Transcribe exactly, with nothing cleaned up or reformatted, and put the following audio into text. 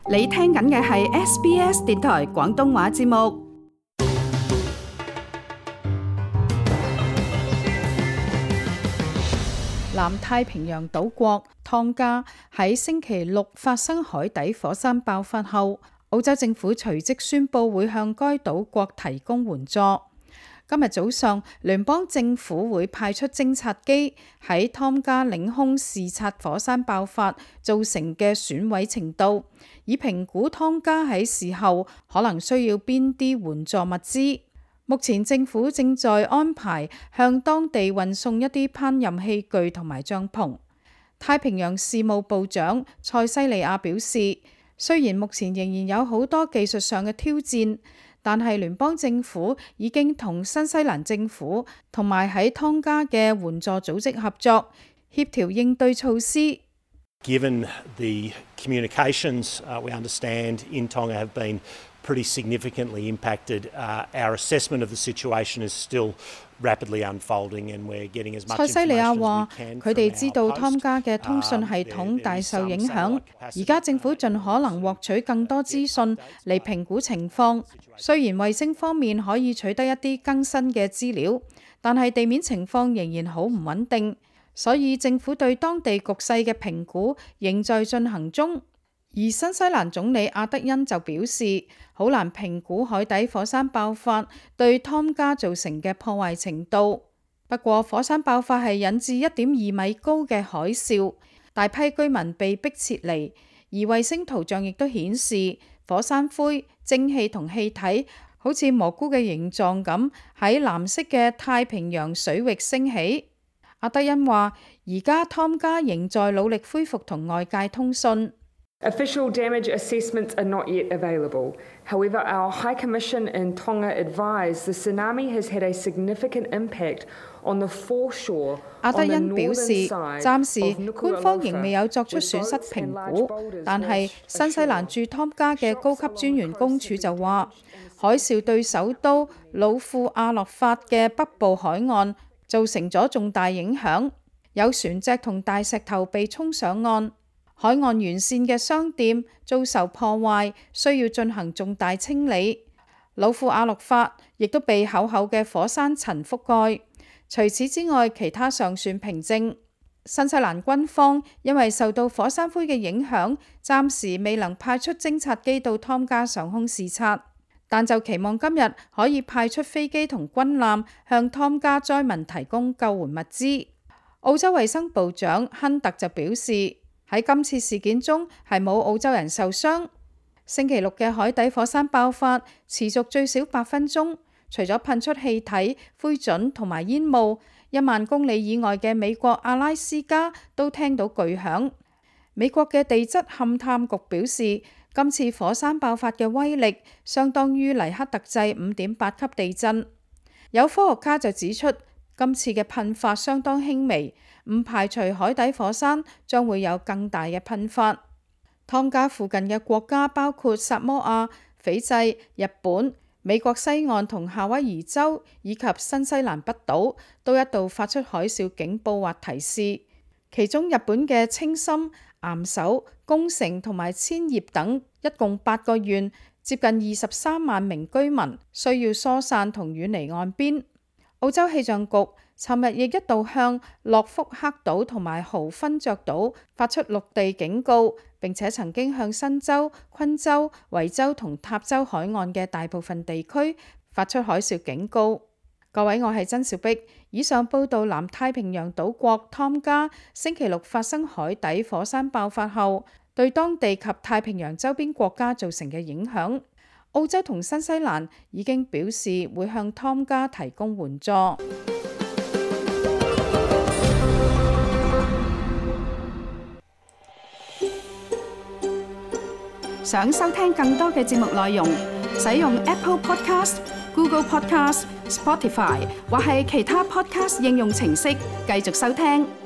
你聽緊嘅係 S B S 電台廣東話節目。南太平洋島國湯加喺星期六發生海底火山爆發後，澳洲政府隨即宣布會向該島國提供援助。今日早上，聯邦政府會派出偵察機喺湯加領空視察火山爆發造成嘅損毀程度，以評估湯加喺事後可能需要邊啲援助物資。目前政府正在安排向當地運送一啲烹飪器具同埋帳篷。太平洋事務部長塞西利亞表示，雖然目前仍然有好多技術上嘅挑戰，但係聯邦政府已經同新西蘭政府同埋喺湯加嘅援助組織合作，協調應對措施。 Given the communications uh, we understand in Tonga have been pretty significantly impacted, uh, our assessment of the situation is still rapidly unfolding and we're getting as much information as we can. 塞西利亞話，佢哋知道湯加嘅通訊系統大受影響，而家政府盡可能獲取更多資訊嚟評估情況。雖然衛星方面可以取得一啲更新嘅資料，但係地面情況仍然好唔穩定，所以政府對當地局勢嘅評估仍在進行中。而新西蘭總理阿德恩就表示，好難評估海底火山爆發對湯加造成嘅破壞程度。不過，火山爆發係引致一點二米高嘅海嘯，大批居民被迫撤離，而衛星圖像亦都顯示火山灰、蒸汽同氣體好似蘑菇嘅形狀咁喺藍色嘅太平洋水域升起。阿德恩話，而家湯加仍在努力恢復同外界通訊。 Official damage assessments are not yet available. However, our High Commission in Tonga advised the tsunami has had a significant impact on the foreshore. 阿德恩表示，暫時官方仍未有作出損失評估，但係新西蘭駐湯加嘅高級專員公署就話，海嘯對首都老庫阿洛法嘅北部海岸造成咗重大影響，有船隻同大石頭被沖上岸。海岸沿線嘅商店遭受破壞，需要進行重大清理。老庫阿洛法亦都被厚厚嘅火山塵覆蓋。除此之外，其他尚算平靜。新西蘭軍方因為受到火山灰嘅影響，暫時未能派出偵察機到湯加上空視察，但就期望今日可以派出飛機同軍艦向湯加災民提供救援物資。澳洲衛生部長亨特就表示，喺今次事件中係冇澳洲人受傷。星期六嘅海底火山爆發持續最少八分鐘，除咗噴出氣體、灰燼同埋煙霧，一萬公里以外嘅美國阿拉斯加都聽到巨響。美國嘅地質勘探局表示，今次火山爆發嘅威力相當於黎克特制五點八級地震。有科學家就指出，今次嘅噴發相當輕微，唔排除海底火山將會有更大嘅噴發。湯加附近嘅國家包括薩摩亞、斐濟、日本、美國西岸同夏威夷州以及新西蘭北島都一度發出海嘯警報或提示。其中日本嘅青森、岩手、宮城同埋千葉等一共八個縣，接近二十三萬名居民需要疏散同遠離岸邊。澳洲氣象局尋日亦一度向諾福克島同埋豪芬雀島發出陸地警告，並且曾經向新州、昆州、維州同塔州海岸嘅大部分地區發出海嘯警告。各位，我係曾兆碧。以上報道南太平洋島國湯加星期六發生海底火山爆發後，對當地及太平洋周邊國家造成嘅影響。澳洲同新西蘭已經表示會向湯加提供援助。想收聽更多嘅節目內容，使用 Apple Podcast、Google Podcast、Spotify 或係其他 Podcast 應用程式繼續收聽。